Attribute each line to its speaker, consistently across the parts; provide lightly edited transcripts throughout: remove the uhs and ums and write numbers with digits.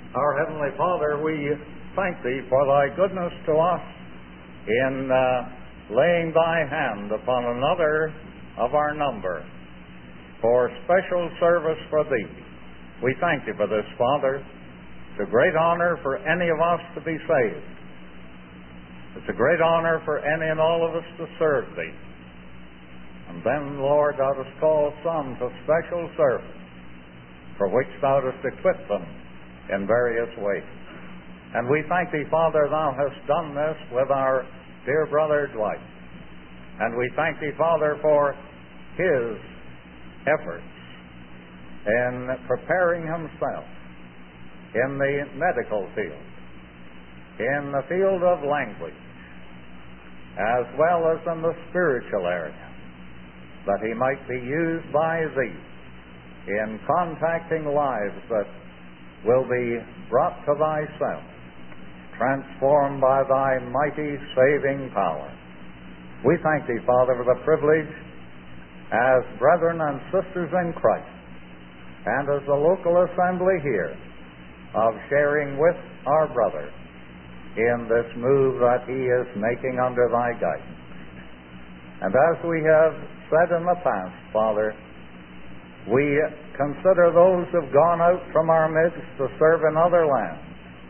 Speaker 1: Our Heavenly Father, we thank Thee for Thy goodness to us in laying Thy hand upon another of our number for special service for Thee. We thank Thee for this, Father. It's a great honor for any of us to be saved. It's a great honor for any and all of us to serve Thee. And then, Lord, Thou dost call some to special service, for which Thou dost equip them in various ways. And we thank Thee, Father, Thou hast done this with our dear brother Dwight. And we thank Thee, Father, for his efforts in preparing himself in the medical field, in the field of language, as well as in the spiritual area, that he might be used by Thee in contacting lives that will be brought to Thyself, transformed by Thy mighty saving power. We thank Thee, Father, for the privilege as brethren and sisters in Christ, and as the local assembly here, of sharing with our brother in this move that he is making under Thy guidance. And as we have said in the past, Father, we consider those who have gone out from our midst to serve in other lands,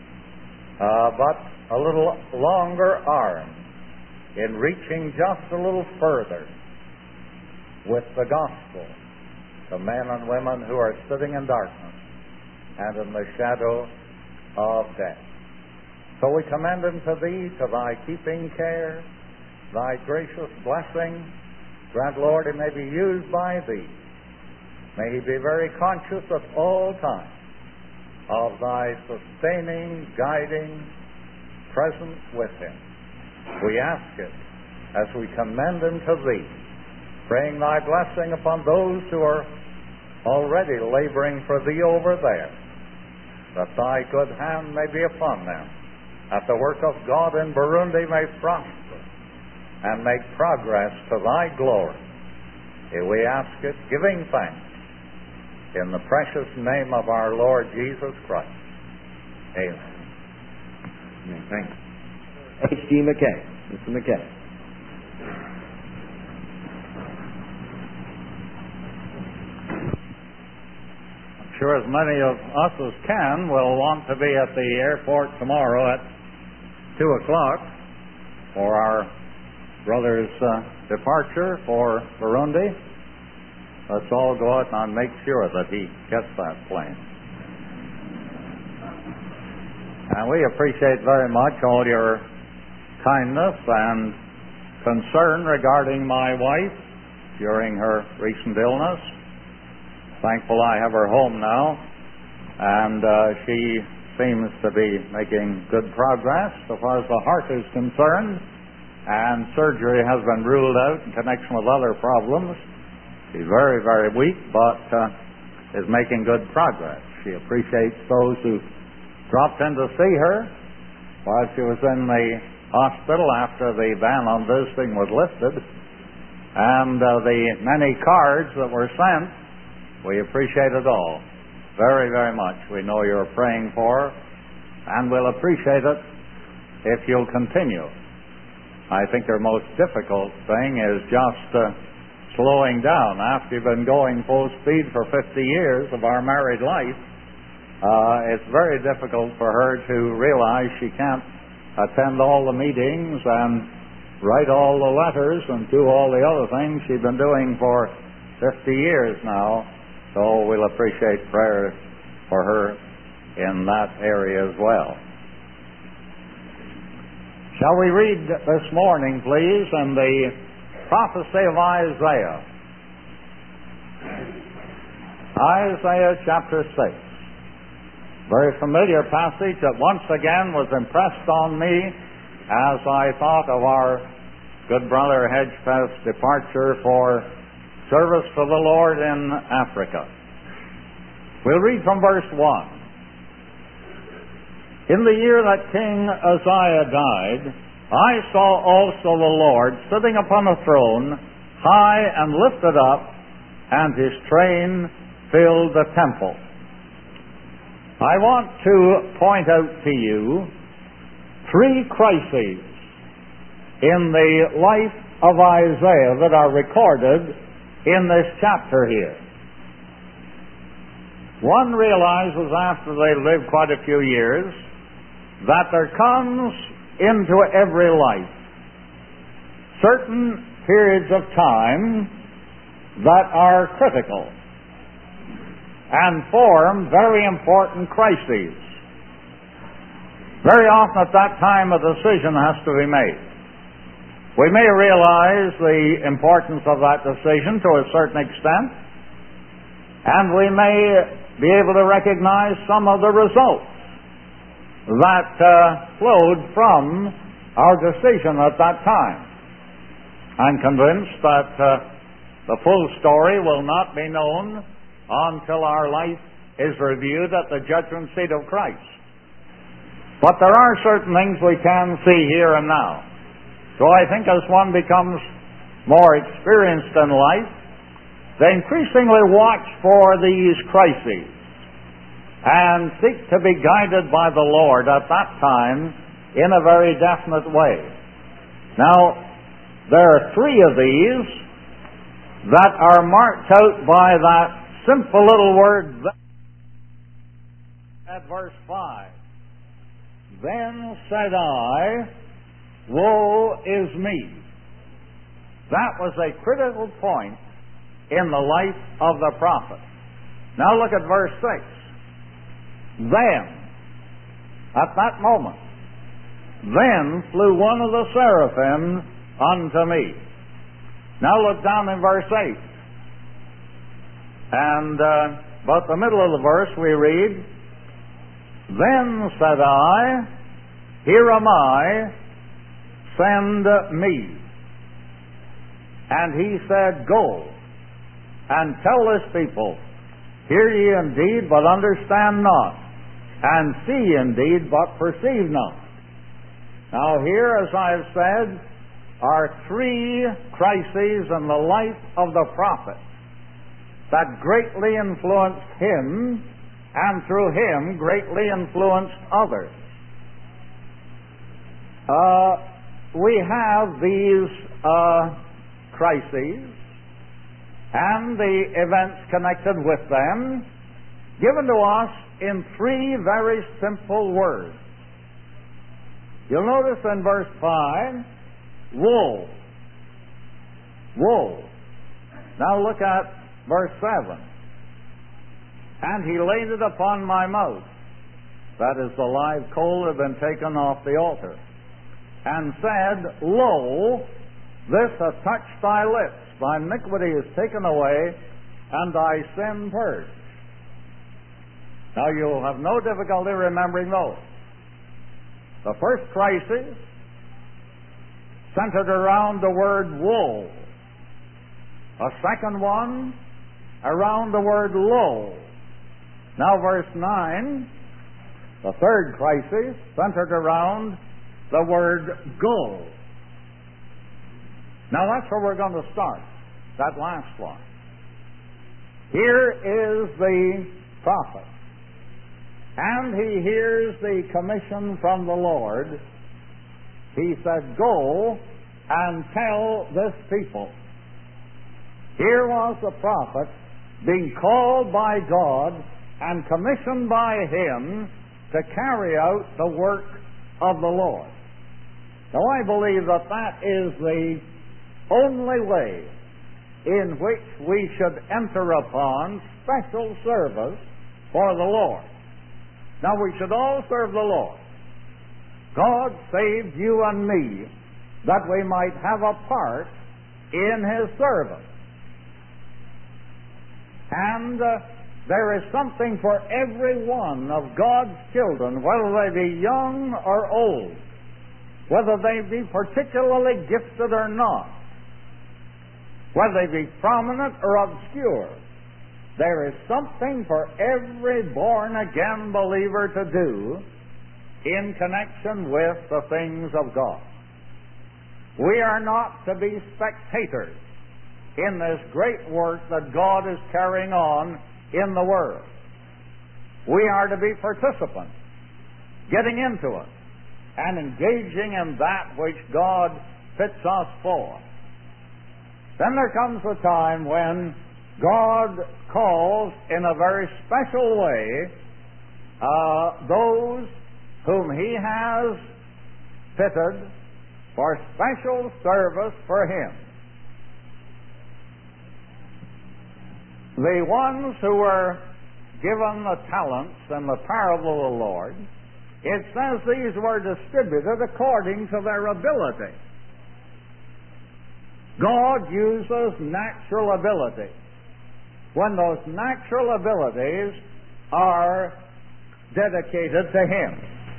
Speaker 1: but a little longer arm in reaching just a little further with the gospel to men and women who are sitting in darkness and in the shadow of death. So we commend him to Thee, to Thy keeping care, Thy gracious blessing. Grant, Lord, he may be used by Thee. May he be very conscious at all times of Thy sustaining, guiding presence with him. We ask it as we commend him to Thee, praying Thy blessing upon those who are already laboring for Thee over there, that Thy good hand may be upon them, that the work of God in Burundi may prosper and make progress to Thy glory. We ask it, giving thanks, in the precious name of our Lord Jesus Christ. Amen.
Speaker 2: Thanks. H.D. McKay. Mr. McKay.
Speaker 1: I'm sure as many of us as can will want to be at the airport tomorrow at 2 o'clock for our brother's departure for Burundi. Let's all go out and make sure that he gets that plane. And we appreciate very much all your kindness and concern regarding my wife during her recent illness. Thankful I have her home now, and she seems to be making good progress so far as the heart is concerned, and surgery has been ruled out in connection with other problems. She's very, very weak, but is making good progress. She appreciates those who dropped in to see her while she was in the hospital after the ban on visiting was lifted, and the many cards that were sent. We appreciate it all very, very much. We know you're praying for her, and we'll appreciate it if you'll continue. I think their most difficult thing is just slowing down. After you've been going full speed for 50 years of our married life, it's very difficult for her to realize she can't attend all the meetings and write all the letters and do all the other things she's been doing for 50 years now. So we'll appreciate prayer for her in that area as well. Shall we read this morning, please, in the prophecy of Isaiah? Isaiah chapter 6. Very familiar passage that once again was impressed on me as I thought of our good brother Hedgepeth's departure for service for the Lord in Africa. We'll read from verse 1. In the year that King Uzziah died, I saw also the Lord sitting upon a throne, high and lifted up, and his train filled the temple. I want to point out to you three crises in the life of Isaiah that are recorded in this chapter here. One realizes after they live quite a few years that there comes into every life certain periods of time that are critical and form very important crises. Very often at that time a decision has to be made. We may realize the importance of that decision to a certain extent, and we may be able to recognize some of the results that flowed from our decision at that time. I'm convinced that the full story will not be known until our life is reviewed at the judgment seat of Christ. But there are certain things we can see here and now. So I think as one becomes more experienced in life, they increasingly watch for these crises and seek to be guided by the Lord at that time in a very definite way. Now, there are three of these that are marked out by that simple little word at verse 5. Then said I, woe is me. That was a critical point in the life of the prophet. Now look at verse 6. Then, at that moment, then flew one of the seraphim unto me. Now look down in verse 8. And about the middle of the verse we read, Then said I, Here am I, send me. And he said, Go, and tell this people, Hear ye indeed, but understand not, and see indeed, but perceive not. Now here, as I have said, are three crises in the life of the prophet that greatly influenced him, and through him greatly influenced others. We have these crises and the events connected with them given to us in three very simple words. You'll notice in verse 5, woe. Woe. Now look at verse 7. And he laid it upon my mouth. That is, the live coal had been taken off the altar. And said, Lo, this hath touched thy lips. Thy iniquity is taken away, and thy sin purged. Now you'll have no difficulty remembering those. The first crisis centered around the word woe. A second one around the word lo. Now verse 9, the third crisis centered around the word go. Now that's where we're going to start, that last one. Here is the prophet, and he hears the commission from the Lord. He said, Go and tell this people. Here was the prophet being called by God and commissioned by him to carry out the work of the Lord. Now I believe that that is the only way in which we should enter upon special service for the Lord. Now we should all serve the Lord. God saved you and me that we might have a part in His service. And there is something for every one of God's children, whether they be young or old, whether they be particularly gifted or not, whether they be prominent or obscure. There is something for every born-again believer to do in connection with the things of God. We are not to be spectators in this great work that God is carrying on in the world. We are to be participants, getting into it, and engaging in that which God fits us for. Then there comes a time when God calls in a very special way those whom He has fitted for special service for Him. The ones who were given the talents in the parable of the Lord, it says these were distributed according to their ability. God uses natural ability. When those natural abilities are dedicated to Him.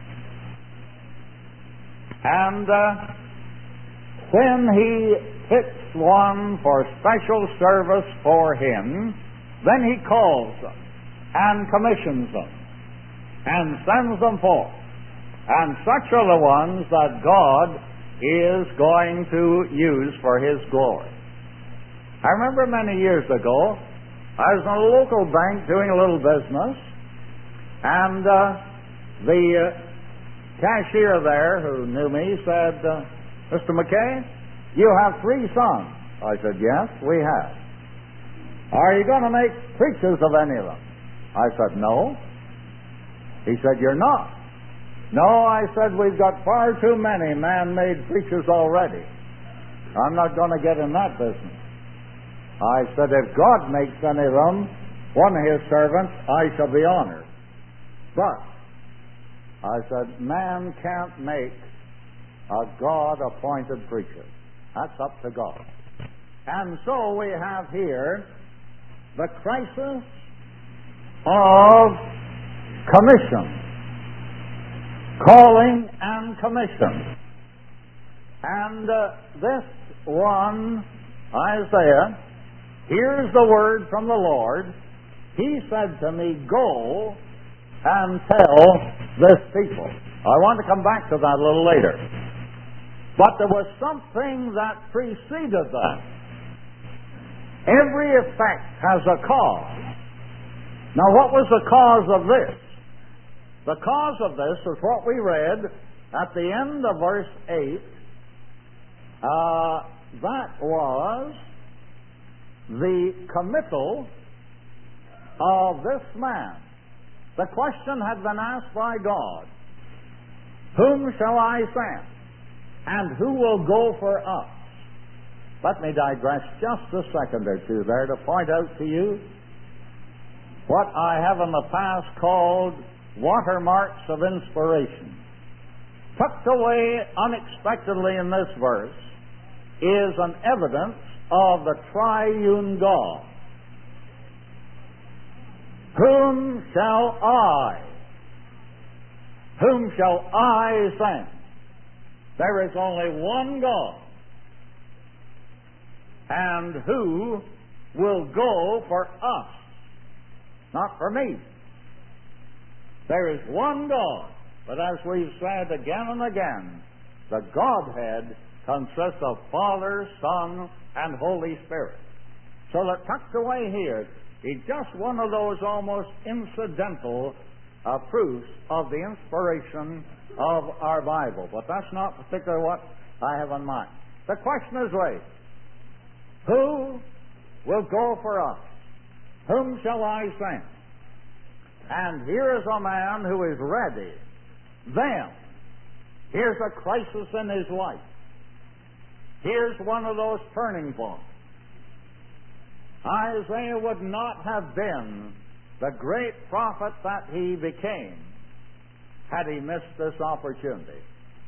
Speaker 1: And when He picks one for special service for Him, then He calls them and commissions them and sends them forth. And such are the ones that God is going to use for His glory. I remember many years ago, I was in a local bank doing a little business, and the cashier there who knew me said, Mr. McKay, you have 3 sons. I said, yes, we have. Are you going to make preachers of any of them? I said, no. He said, you're not. No, I said, we've got far too many man-made preachers already. I'm not going to get in that business. I said, if God makes any of them, one of His servants, I shall be honored. But, I said, man can't make a God-appointed preacher. That's up to God. And so we have here the crisis of commission. Calling and commission. And this one, Isaiah, hears the word from the Lord. He said to me, go and tell this people. I want to come back to that a little later. But there was something that preceded that. Every effect has a cause. Now, what was the cause of this? The cause of this is what we read at the end of verse 8. That was the committal of this man. The question had been asked by God, whom shall I send? And who will go for us? Let me digress just a second or two there to point out to you what I have in the past called watermarks of inspiration. Tucked away unexpectedly in this verse is an evidence of the triune God. Whom shall I send? There is only one God. And who will go for us? Not for me. There is one God. But as we've said again and again, the Godhead consists of Father, Son, and Holy Spirit. So that tucked away here is just one of those almost incidental proofs of the inspiration of our Bible. But that's not particularly what I have in mind. The question is raised. Who will go for us? Whom shall I send? And here is a man who is ready. Then, here's a crisis in his life. Here's one of those turning points. Isaiah would not have been the great prophet that he became had he missed this opportunity.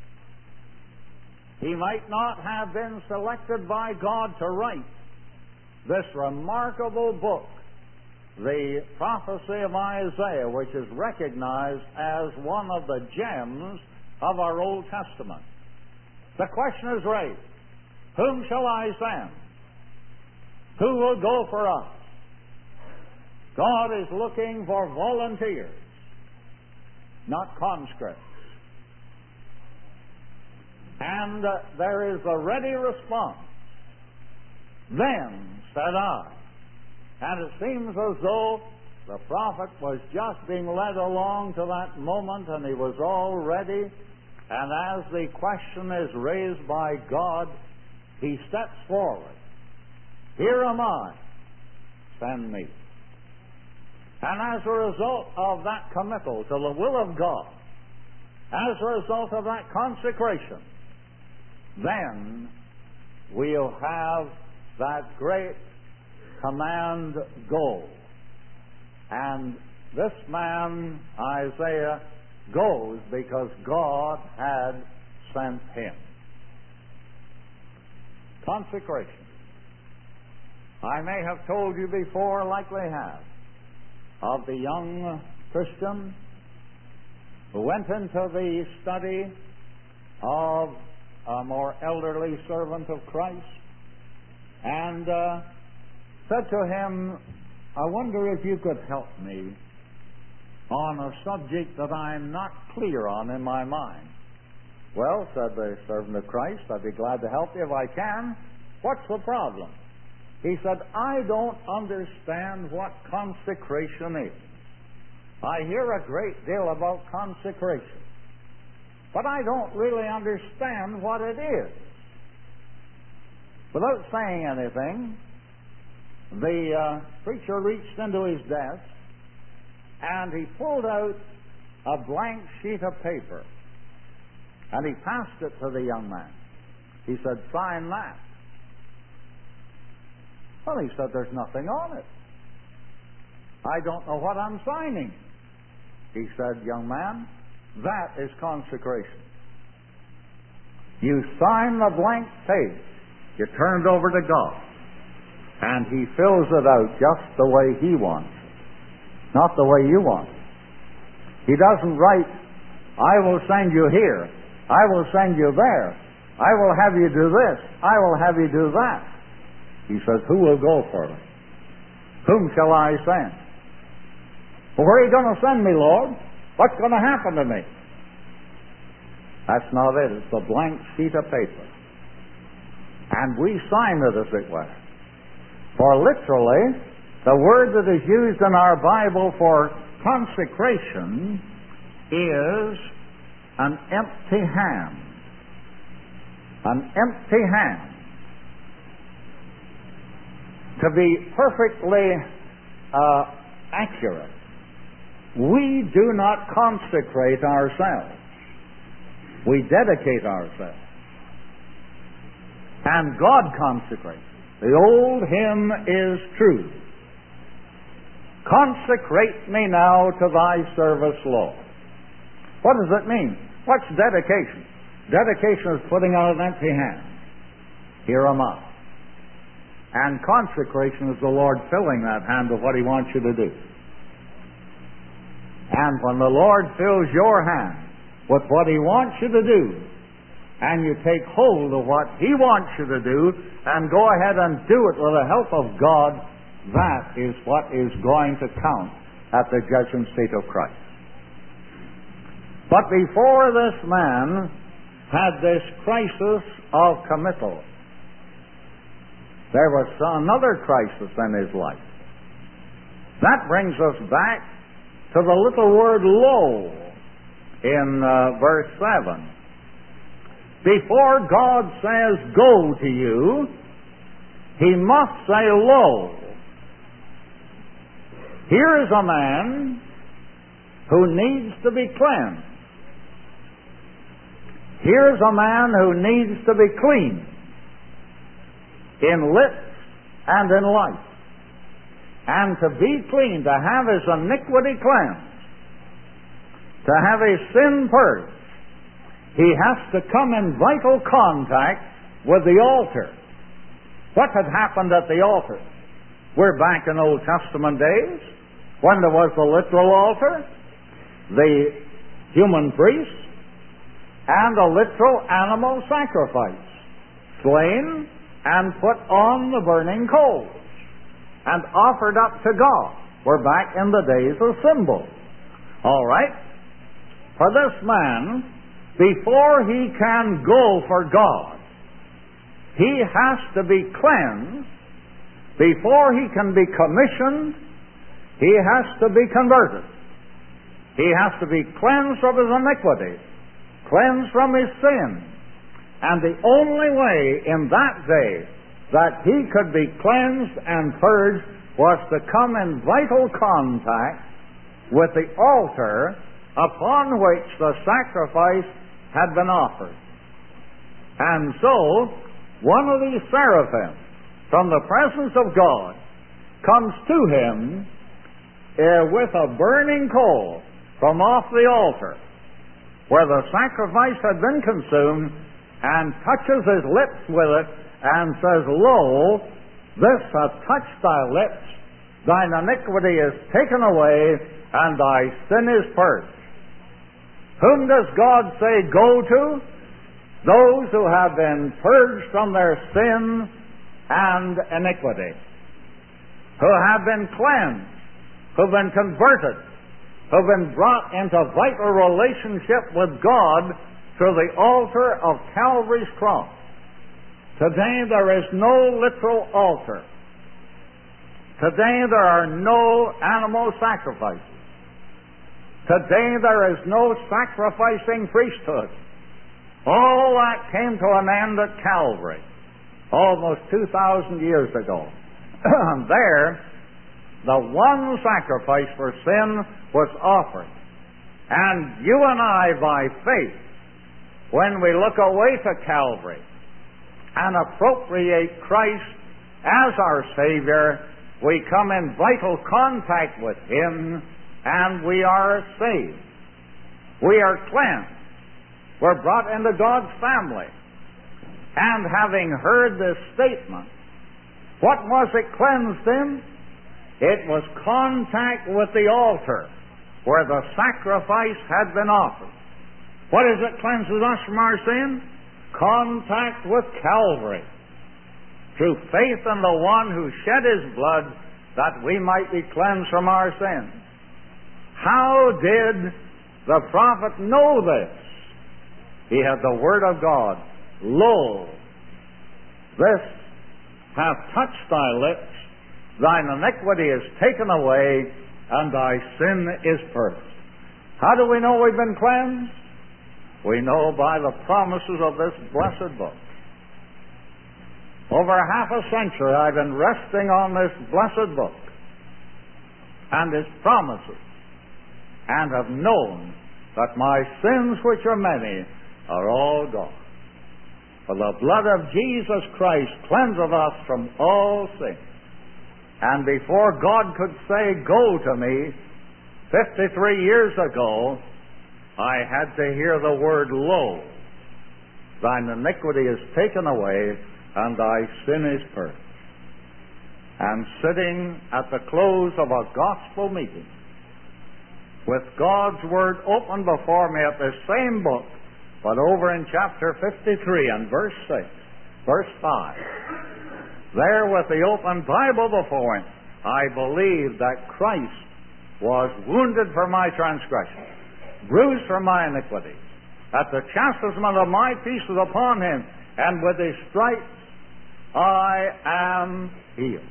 Speaker 1: He might not have been selected by God to write this remarkable book, the prophecy of Isaiah, which is recognized as one of the gems of our Old Testament. The question is raised, whom shall I send? Who will go for us? God is looking for volunteers, not conscripts. And there is a ready response. Then said I. And it seems as though The prophet was just being led along to that moment, and he was all ready. And as the question is raised by God, he steps forward. Here am I, send me. And as a result of that committal to the will of God, as a result of that consecration, then we'll have that great command, go. And this man, Isaiah, goes because God had sent him. Consecration. I may have told you before, likely have, of the young Christian who went into the study of a more elderly servant of Christ and said to him, I wonder if you could help me on a subject that I'm not clear on in my mind. Well, said the servant of Christ, I'd be glad to help you if I can. What's the problem? He said, I don't understand what consecration is. I hear a great deal about consecration, but I don't really understand what it is. Without saying anything, the preacher reached into his desk and he pulled out a blank sheet of paper and he passed it to the young man. He said, sign that. Well, he said, there's nothing on it. I don't know what I'm signing. He said, young man, that is consecration. You sign the blank page, you turn it over to God, and He fills it out just the way He wants it, not the way you want it. He doesn't write, I will send you here, I will send you there, I will have you do this, I will have you do that. He says, who will go for me? Whom shall I send? Well, where are you going to send me, Lord? What's going to happen to me? That's not it. It's a blank sheet of paper. And we sign it, as it were. For literally, the word that is used in our Bible for consecration is an empty hand. An empty hand. To be perfectly accurate, we do not consecrate ourselves. We dedicate ourselves. And God consecrates. The old hymn is true. Consecrate me now to thy service, Lord. What does it mean? What's dedication? Dedication is putting out an empty hand. Here am I. And consecration is the Lord filling that hand with what He wants you to do. And when the Lord fills your hand with what He wants you to do, and you take hold of what He wants you to do, and go ahead and do it with the help of God, that is what is going to count at the judgment seat of Christ. But before this man had this crisis of committal, there was another crisis in his life. That brings us back to the little word lo in verse 7. Before God says go to you, He must say lo. Here is a man who needs to be cleansed. Here's a man who needs to be clean in lips and in life. And to be clean, to have his iniquity cleansed, to have his sin purged, he has to come in vital contact with the altar. What had happened at the altar? We're back in Old Testament days, when there was the literal altar, the human priest, and a literal animal sacrifice, slain and put on the burning coals and offered up to God. We're back in the days of symbols. All right? For this man, before he can go for God, he has to be cleansed before he can be commissioned he has to be converted. He has to be cleansed from his iniquity, cleansed from his sin. And the only way in that day that he could be cleansed and purged was to come in vital contact with the altar upon which the sacrifice had been offered. And so, one of these seraphim from the presence of God comes to him with a burning coal from off the altar where the sacrifice had been consumed, and touches his lips with it and says, Lo, this hath touched thy lips, thine iniquity is taken away, and thy sin is purged. Whom does God say go to? Those who have been purged from their sin and iniquity, who have been cleansed, who have been converted, who have been brought into vital relationship with God through the altar of Calvary's cross. Today there is no literal altar. Today there are no animal sacrifices. Today there is no sacrificing priesthood. All that came to an end at Calvary almost 2,000 years ago. There, the one sacrifice for sin was offered. And you and I, by faith, when we look away to Calvary and appropriate Christ as our Savior, we come in vital contact with Him and we are saved. We are cleansed. We're brought into God's family. And having heard this statement, what was it cleansed in? It was contact with the altar where the sacrifice had been offered. What is it cleanses us from our sin? Contact with Calvary. Through faith in the one who shed his blood that we might be cleansed from our sins. How did the prophet know this? He had the Word of God. Lo, this hath touched thy lips, thine iniquity is taken away, and thy sin is purged. How do we know we've been cleansed? We know by the promises of this blessed book. Over half a century I've been resting on this blessed book and its promises, and have known that my sins, which are many, are all gone. For the blood of Jesus Christ cleanseth us from all sin. And before God could say, go to me, 53 years ago, I had to hear the word, lo, thine iniquity is taken away, and thy sin is purged. And sitting at the close of a gospel meeting, with God's Word open before me at this same book, but over in chapter 53 and verse 6, verse 5, there with the open Bible before him, I believe that Christ was wounded for my transgression, bruised for my iniquity, that the chastisement of my peace was upon him, and with his stripes I am healed.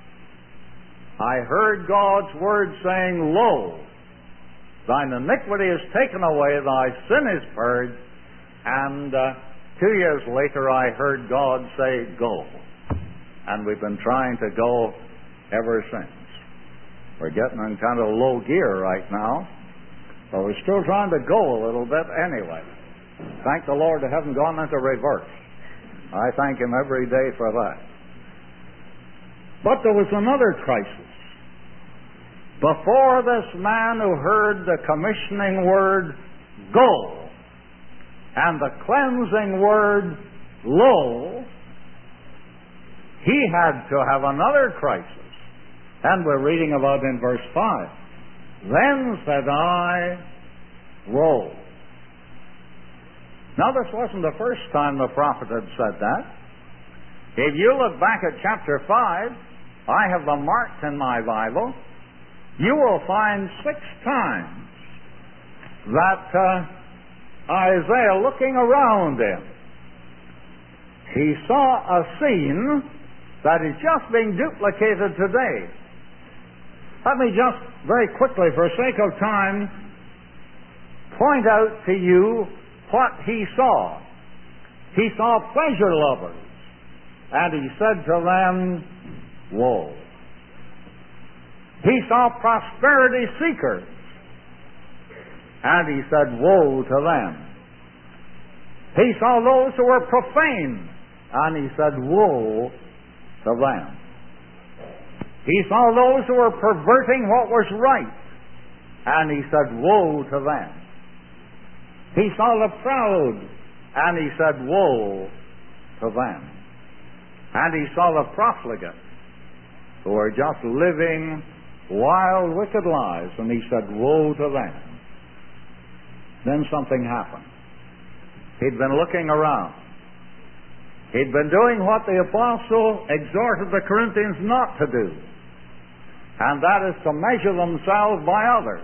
Speaker 1: I heard God's Word saying, lo, thine iniquity is taken away, thy sin is purged, and 2 years later I heard God say, go. And we've been trying to go ever since. We're getting in kind of low gear right now, but we're still trying to go a little bit anyway. Thank the Lord I haven't gone into reverse. I thank Him every day for that. But there was another crisis. Before this man who heard the commissioning word, go, and the cleansing word, lo, he had to have another crisis. And we're reading about in verse 5. Then said I, lo. Now this wasn't the first time the prophet had said that. If you look back at chapter 5, I have them marked in my Bible, you will find 6 times that Isaiah, looking around him, he saw a scene that is just being duplicated today. Let me just very quickly, for sake of time, point out to you what he saw. He saw pleasure lovers, and he said to them, woe. He saw prosperity seekers, and he said, woe to them. He saw those who were profane, and he said, woe to them. He saw those who were perverting what was right, and he said, woe to them. He saw the proud, and he said, woe to them. And he saw the profligate, who were just living wild, wicked lives, and he said, woe to them. Then something happened. He'd been looking around. He'd been doing what the apostle exhorted the Corinthians not to do, and that is to measure themselves by others.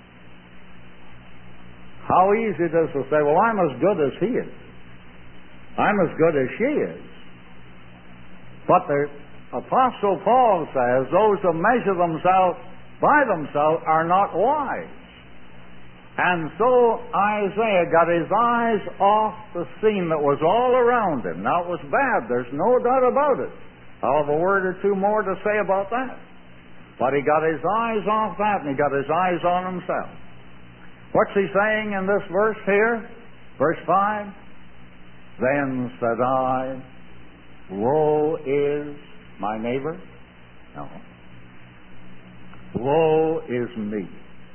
Speaker 1: How easy it is to say, well, I'm as good as he is. I'm as good as she is. But the Apostle Paul says those who measure themselves by themselves are not wise. And so Isaiah got his eyes off the scene that was all around him. Now, it was bad, there's no doubt about it. I'll have a word or two more to say about that. But he got his eyes off that, and he got his eyes on himself. What's he saying in this verse here? Verse 5. Then said I, woe is my neighbor? No. Woe is me.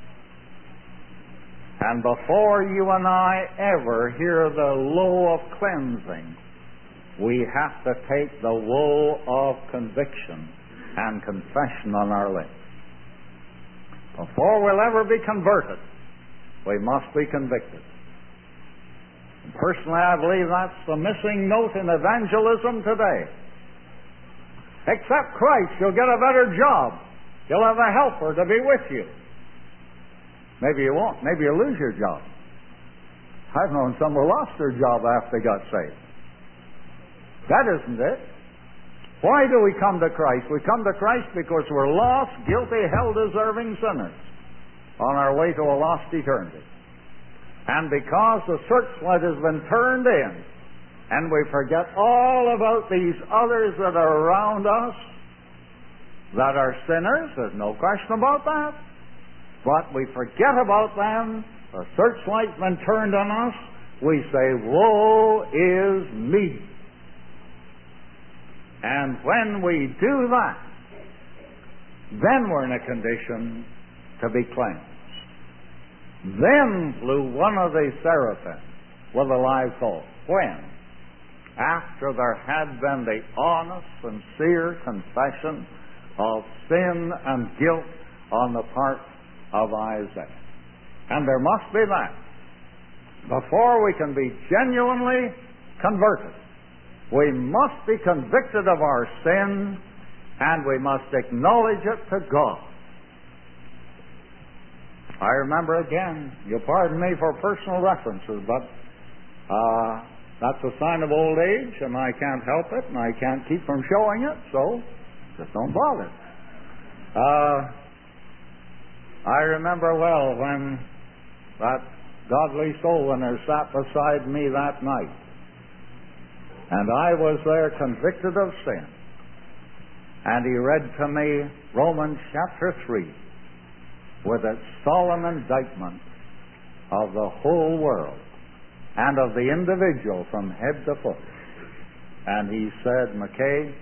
Speaker 1: And before you and I ever hear the low of cleansing, we have to take the woe of conviction and confession on our lips. Before we'll ever be converted, we must be convicted. And personally, I believe that's the missing note in evangelism today. Accept Christ, you'll get a better job. You'll have a helper to be with you. Maybe you won't. Maybe you'll lose your job. I've known some who lost their job after they got saved. That isn't it. Why do we come to Christ? We come to Christ because we're lost, guilty, hell-deserving sinners on our way to a lost eternity. And because the searchlight has been turned in, and we forget all about these others that are around us, that are sinners, there's no question about that. But we forget about them, the searchlight's been turned on us, we say, woe is me. And when we do that, then we're in a condition to be cleansed. Then flew one of the seraphim with a live coal. When? After there had been the honest, sincere confession of sin and guilt on the part of Isaiah. And there must be that. Before we can be genuinely converted, we must be convicted of our sin, and we must acknowledge it to God. I remember again, you'll pardon me for personal references, but that's a sign of old age, and I can't help it, and I can't keep from showing it, so just don't bother. I remember well when that godly soul winner sat beside me that night, and I was there convicted of sin, and he read to me Romans chapter 3 with its solemn indictment of the whole world and of the individual from head to foot. And he said, McKay,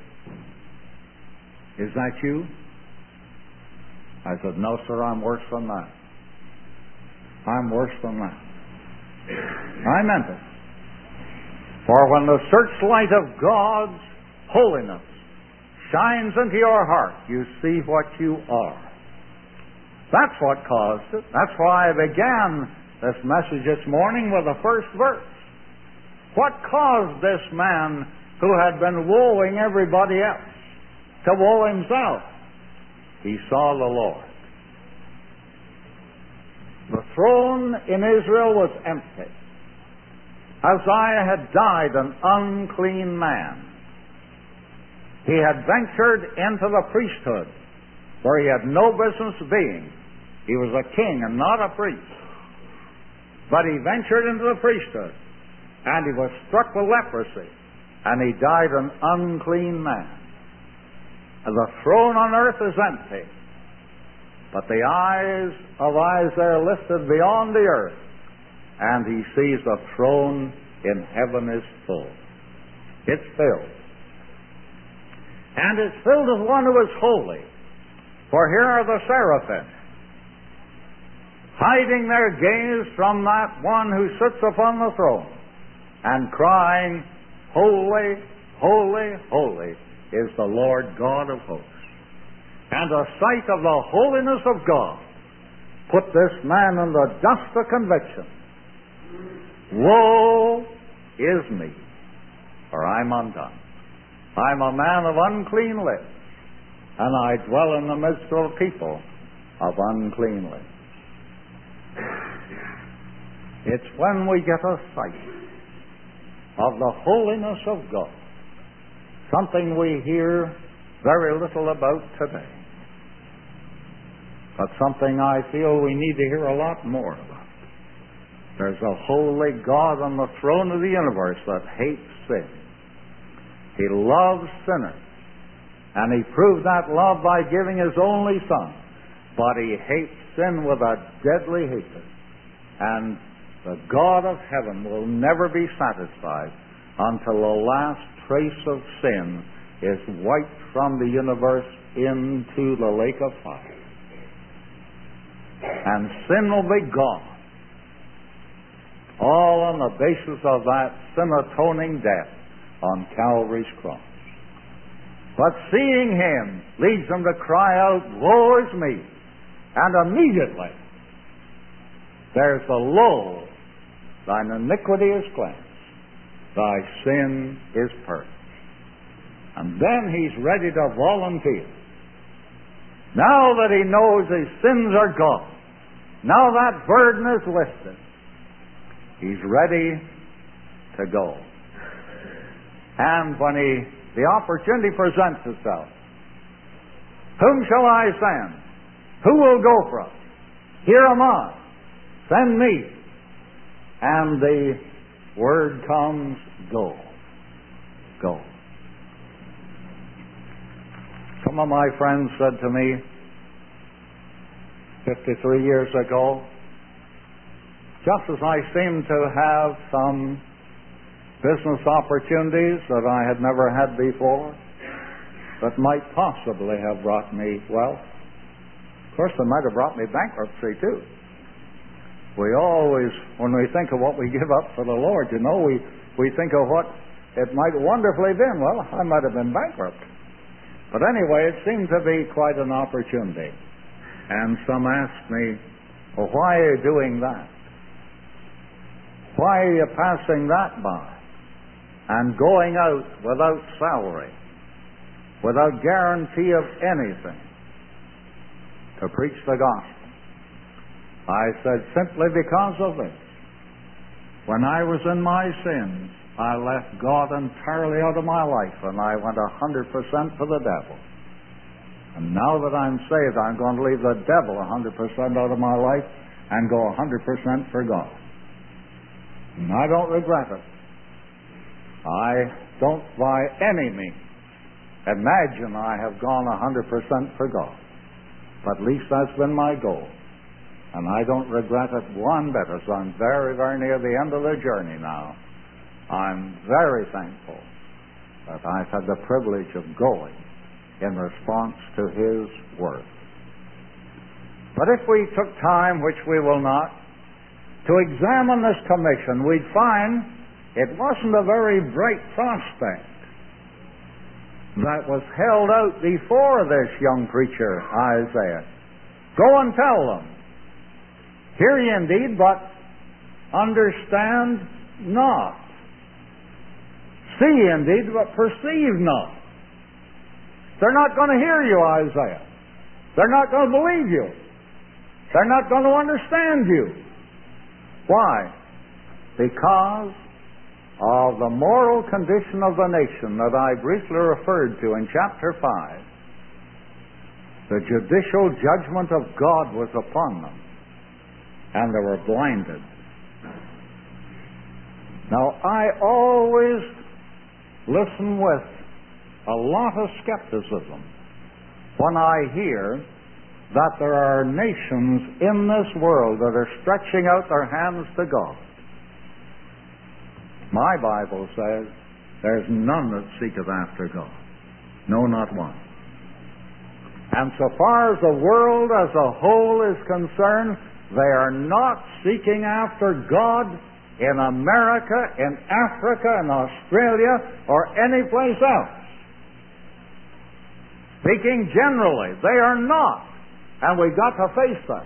Speaker 1: is that you? I said, no, sir, I'm worse than that. I'm worse than that. I meant it. For when the searchlight of God's holiness shines into your heart, you see what you are. That's what caused it. That's why I began this message this morning with the first verse. What caused this man who had been woeing everybody else to woe himself? He saw the Lord. The throne in Israel was empty. Uzziah had died an unclean man. He had ventured into the priesthood where he had no business being. He was a king and not a priest. But he ventured into the priesthood, and he was struck with leprosy, and he died an unclean man. And the throne on earth is empty, but the eyes of Isaiah lifted beyond the earth, and he sees the throne in heaven is full. It's filled. And it's filled with one who is holy. For here are the seraphim, hiding their gaze from that one who sits upon the throne, and crying, Holy, holy, holy is the Lord God of hosts. And the sight of the holiness of God put this man in the dust of conviction. Woe is me, for I'm undone. I'm a man of unclean lips, and I dwell in the midst of a people of unclean lips. It's when we get a sight of the holiness of God, something we hear very little about today, but something I feel we need to hear a lot more about. There's a holy God on the throne of the universe that hates sin. He loves sinners, and he proved that love by giving his only Son. But he hates sin with a deadly hatred. And the God of heaven will never be satisfied until the last trace of sin is wiped from the universe into the lake of fire. And sin will be gone. All on the basis of that sin-atoning death on Calvary's cross. But seeing him leads them to cry out, Woe is me! And immediately there's the lo, thine iniquity is cleansed, thy sin is purged. And then he's ready to volunteer. Now that he knows his sins are gone, now that burden is lifted, he's ready to go. And when the opportunity presents itself, whom shall I send? Who will go for us? Here am I. Send me. And the word comes, go. Go. Some of my friends said to me 53 years ago, just as I seemed to have some business opportunities that I had never had before that might possibly have brought me wealth. Of course, they might have brought me bankruptcy too. We always, when we think of what we give up for the Lord, we think of what it might wonderfully have been. Well, I might have been bankrupt. But anyway, it seemed to be quite an opportunity. And some asked me, well, why are you doing that? Why are you passing that by? And going out without salary, without guarantee of anything, to preach the gospel? I said, simply because of this. When I was in my sins, I left God entirely out of my life, and I went 100% for the devil. And now that I'm saved, I'm going to leave the devil 100% out of my life and go 100% for God. And I don't regret it. I don't by any means imagine I have gone 100% for God. But at least that's been my goal. And I don't regret it one bit, as I'm very, very near the end of the journey now. I'm very thankful that I've had the privilege of going in response to His Word. But if we took time, which we will not, to examine this commission, we'd find it wasn't a very bright prospect that was held out before this young preacher, Isaiah. Go and tell them. Hear ye indeed, but understand not. See ye indeed, but perceive not. They're not going to hear you, Isaiah. They're not going to believe you. They're not going to understand you. Why? Because of the moral condition of the nation that I briefly referred to in chapter 5. The judicial judgment of God was upon them, and they were blinded. Now, I always listen with a lot of skepticism when I hear that there are nations in this world that are stretching out their hands to God. My Bible says there's none that seeketh after God. No, not one. And so far as the world as a whole is concerned, they are not seeking after God in America, in Africa, in Australia, or any place else. Speaking generally, they are not. And we've got to face that.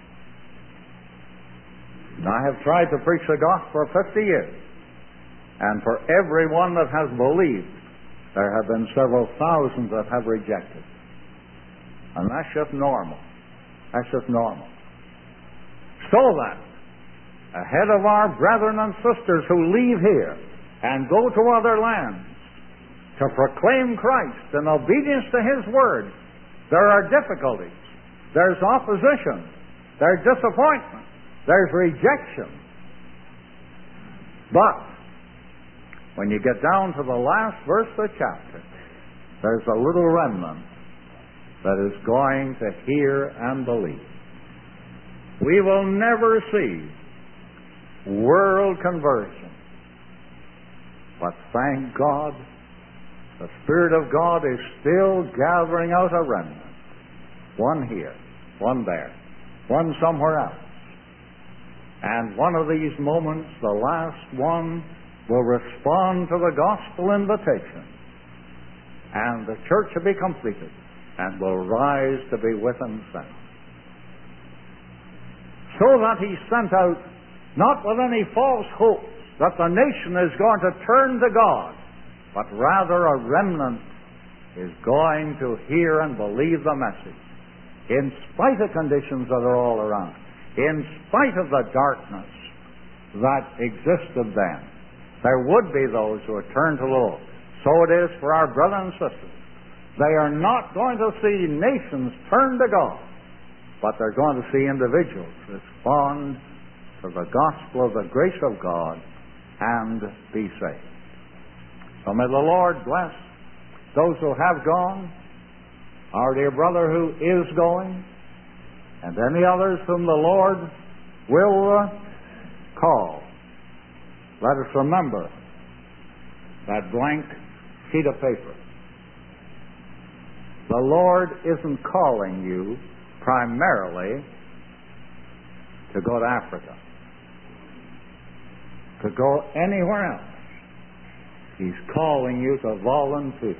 Speaker 1: I have tried to preach the gospel for 50 years. And for everyone that has believed, there have been several thousands that have rejected. And that's just normal. That's just normal. So that, ahead of our brethren and sisters who leave here and go to other lands to proclaim Christ in obedience to His Word, there are difficulties. There's opposition. There's disappointment. There's rejection. But when you get down to the last verse of the chapter, there's a little remnant that is going to hear and believe. We will never see world conversion. But thank God, the Spirit of God is still gathering out a remnant. One here, one there, one somewhere else. And one of these moments, the last one, will respond to the gospel invitation. And the church will be completed and will rise to be with Himself. So that He sent out, not with any false hopes that the nation is going to turn to God, but rather a remnant is going to hear and believe the message. In spite of conditions that are all around, in spite of the darkness that existed then, there would be those who would turn to the Lord. So it is for our brothers and sisters. They are not going to see nations turn to God, but they're going to see individuals respond to the gospel of the grace of God and be saved. So may the Lord bless those who have gone, our dear brother who is going, and any others whom the Lord will call. Let us remember that blank sheet of paper. The Lord isn't calling you primarily to go to Africa, to go anywhere else. He's calling you to volunteer.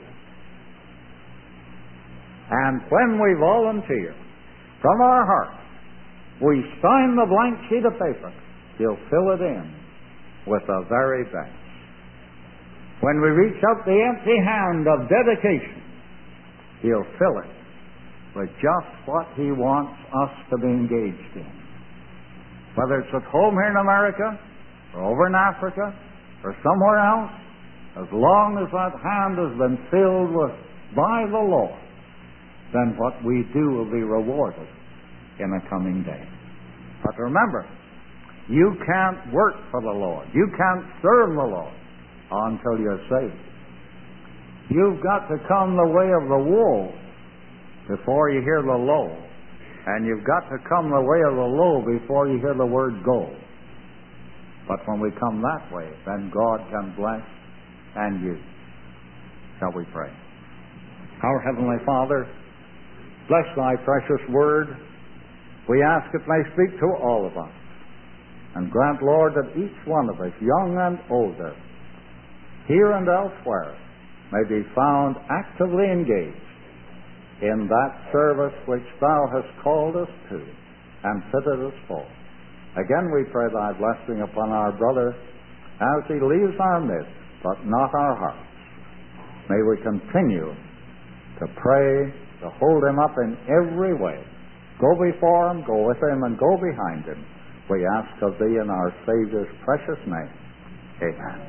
Speaker 1: And when we volunteer from our hearts, we sign the blank sheet of paper. He'll fill it in with the very best. When we reach out the empty hand of dedication, He'll fill it with just what He wants us to be engaged in. Whether it's at home here in America, or over in Africa, or somewhere else, as long as that hand has been filled by the Lord, then what we do will be rewarded in a coming day. But remember, you can't work for the Lord. You can't serve the Lord until you're saved. You've got to come the way of the wool before you hear the low. And you've got to come the way of the low before you hear the word go. But when we come that way, then God can bless and use. Shall we pray? Our Heavenly Father, bless Thy precious word. We ask it may speak to all of us. And grant, Lord, that each one of us, young and older, here and elsewhere, may be found actively engaged in that service which Thou hast called us to and fitted us for. Again, we pray Thy blessing upon our brother as he leaves our midst, but not our hearts. May we continue to pray, to hold him up in every way. Go before him, go with him, and go behind him. We ask of Thee in our Savior's precious name. Amen.